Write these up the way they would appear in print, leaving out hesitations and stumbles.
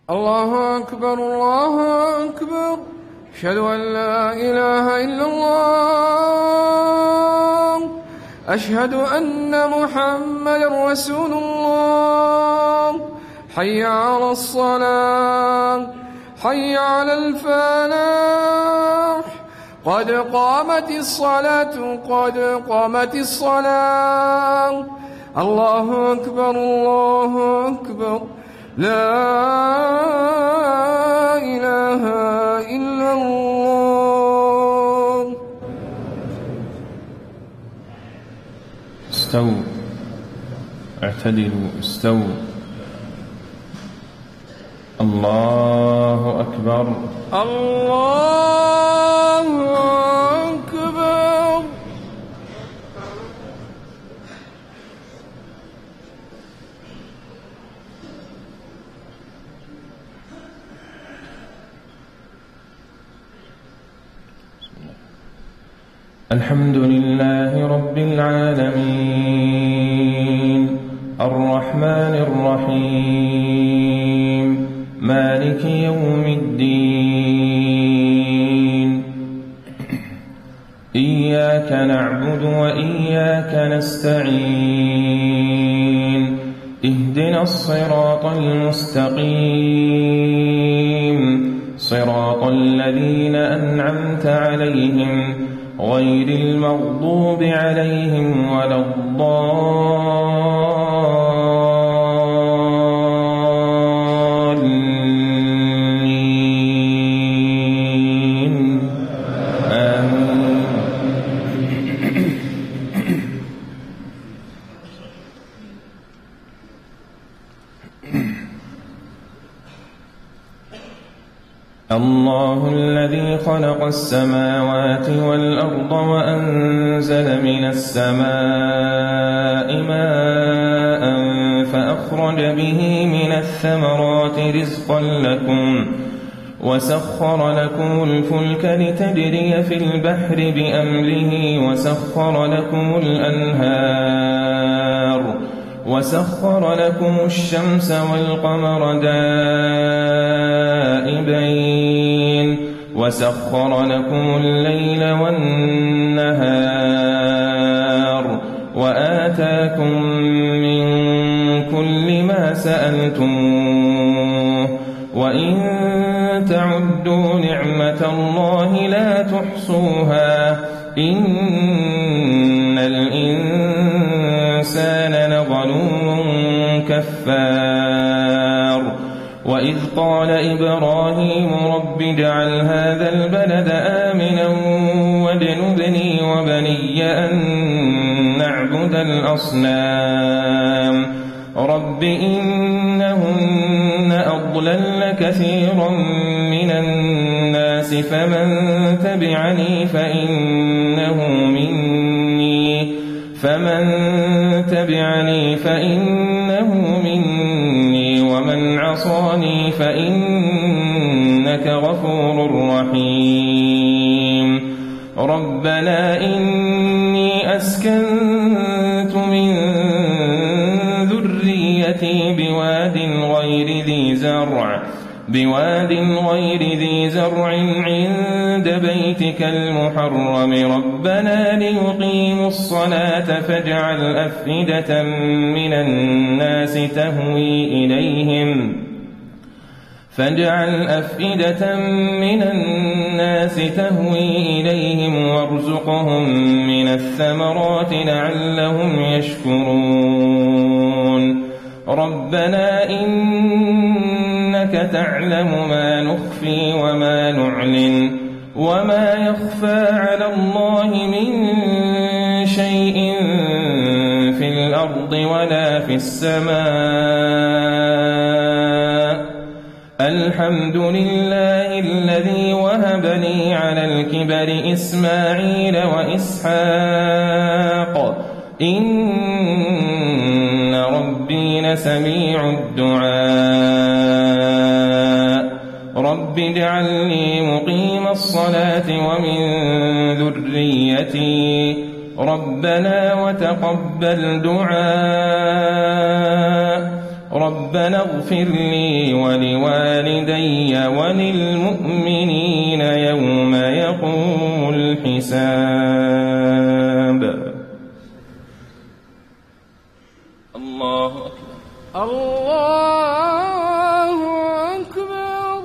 الله أكبر الله أكبر. أشهد أن لا إله إلا الله. أشهد أن محمدا رسول الله. حي على الصلاة، حي على الفلاح، قد قامت الصلاة، قد قامت الصلاة. الله أكبر الله أكبر. لا إله إلا الله. استووا، اعتدلوا، استووا. الله أكبر الله أكبر. الحمد لله رب العالمين، الرحمن الرحيم، مالك يوم الدين. إياك نعبد وإياك نستعين. اهدنا الصراط المستقيم، صراط الذين أنعمت عليهم غير المغضوب عليهم ولا الضالين. آمين. الله الذي خلق السماوات والأرض وأنزل من السماء ماء فأخرج به من الثمرات رزقا لكم، وسخر لكم الفلك لتجري في البحر بأمره، وسخر لكم الأنهار، وسخر لكم الشمس والقمر دائبين، وسخر لكم الليل والنهار، وآتاكم من كل ما سألتموه، وإن تعدوا نعمة الله لا تحصوها، إن الإنسان لظلوم كفار. وإذ قال إبراهيم رب اجعل هذا البلد آمنا واجنبني وبني أن نعبد الأصنام. رب إنهن أضللن كثيرا من الناس، فمن تبعني فإنه مني ومن عصاني فإنك غفور رحيم. ربنا إني أسكنت من ذريتي بواد غير ذي زرع عند بيتك المحرم، ربنا ليقيموا الصلاة فاجعل أفئدة من الناس تهوي إليهم وارزقهم من الثمرات لعلهم يشكرون. ربنا إنك تعلم ما نخفي وما نعلن وما يخفى على الله من شيء في الأرض ولا في السماء. الحمد لله الذي وهب لي على الكبر إسماعيل وإسحاق، إن ربي لسميع الدعاء. رب اجعلني مقيم الصلاة ومن ذريتي، ربنا وتقبل دعاء. ربنا اغفر لي ولوالدي وللمؤمنين يوم يقوم الحساب. الله أكبر. الله أكبر.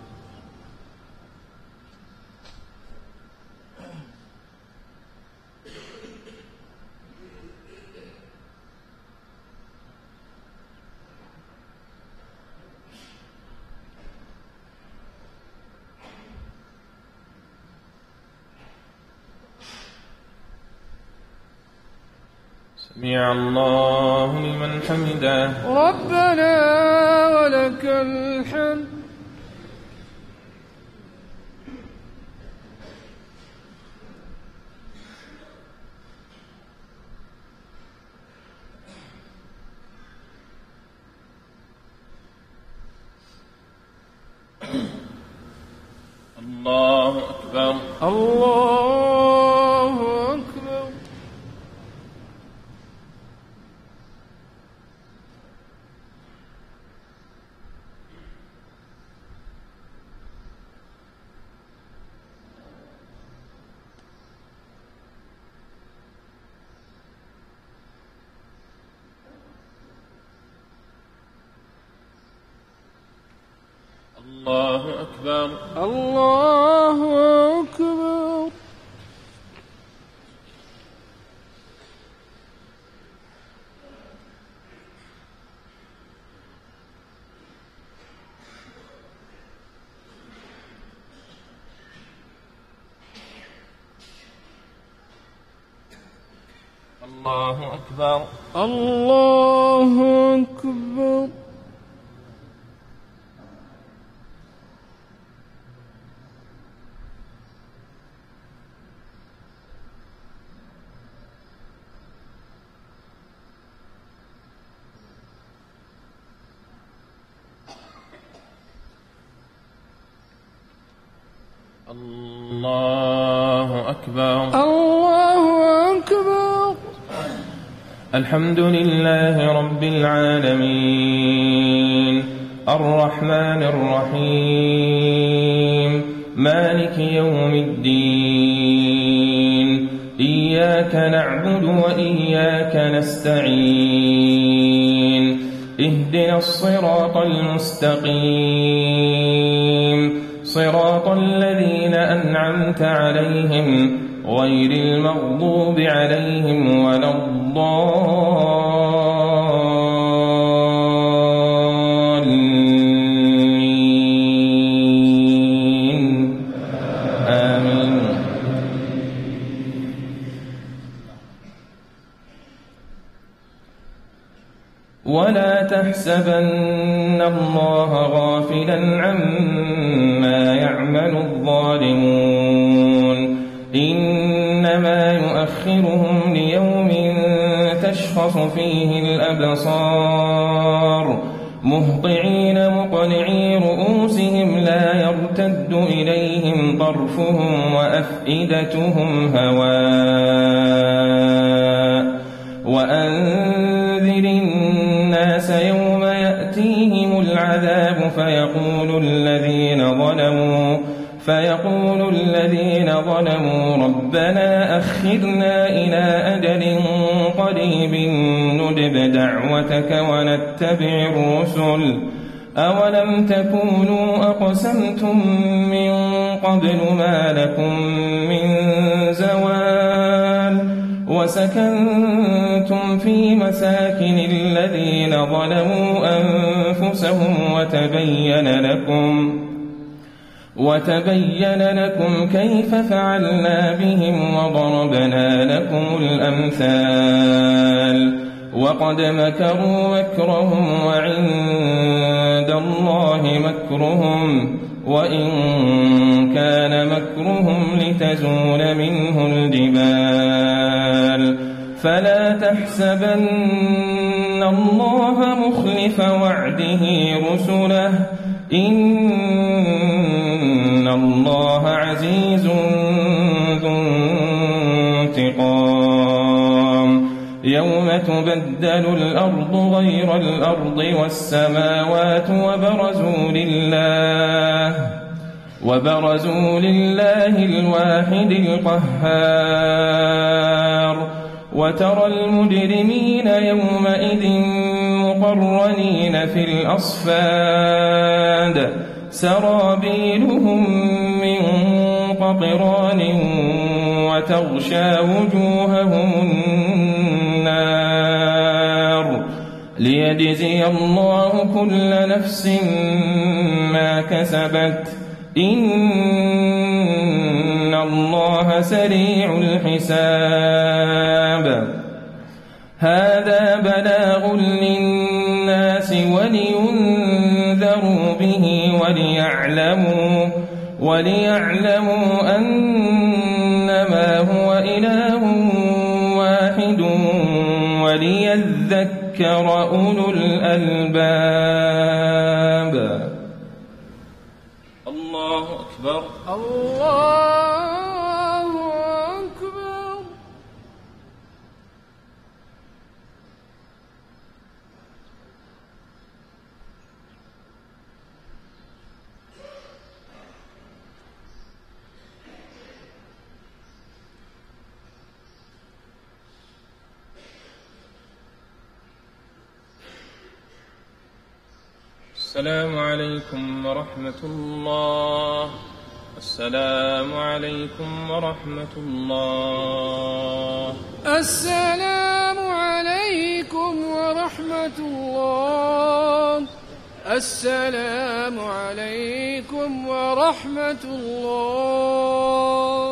سمع الله لمن حمده. ربنا ولك الحمد. الله أكبر. الله أكبر. الله أكبر. الله أكبر. الله أكبر. الله أكبر. الله أكبر. الله أكبر. الحمد لله رب العالمين الرحمن الرحيم مالك يوم الدين إياك نعبد وإياك نستعين اهدنا الصراط المستقيم صراط الذين أنعمت عليهم غير المغضوب عليهم ولا الضالين آمين. ولا تحسبن الله غافلا عما يعمل الظالمون إنما يؤخرهم ليوم تشخص فيه الأبصار مهطعين مقنعي رؤوسهم لا يرتد إليهم طرفهم وأفئدتهم هواء وأنذر الناس يوم يأتيهم العذاب فيقول الذين ظلموا ربنا أخرنا إلى أجل قريب نجب دعوتك ونتبع الرسل أولم تكونوا أقسمتم من قبل ما لكم من زوال وسكنتم في مساكن الذين ظلموا أنفسهم وتبين لكم كيف فعلنا بهم وضربنا لكم الأمثال وقد مكروا مكرهم وعند الله مكرهم وإن كان مكرهم لتزول منه الجبال فلا تحسبن الله مخلف وعده رسله إن الله عزيز ذو انتقام يوم تبدل الأرض غير الأرض والسماوات وبرزوا لله الواحد القهار وترى المجرمين يومئذ مقرنين في الأصفاد سرابيلهم من قطران وتغشى وجوههم النار ليجزي الله كل نفس ما كسبت إن الله سريع الحساب هذا بلاغ للناس ولينذروا به وليعلموا أنما هو إله واحد وليذكر أولو الألباب. الله أكبر. الله أكبر. السلام عليكم ورحمة الله. السلام عليكم ورحمة الله. السلام عليكم ورحمة الله. السلام عليكم ورحمة الله.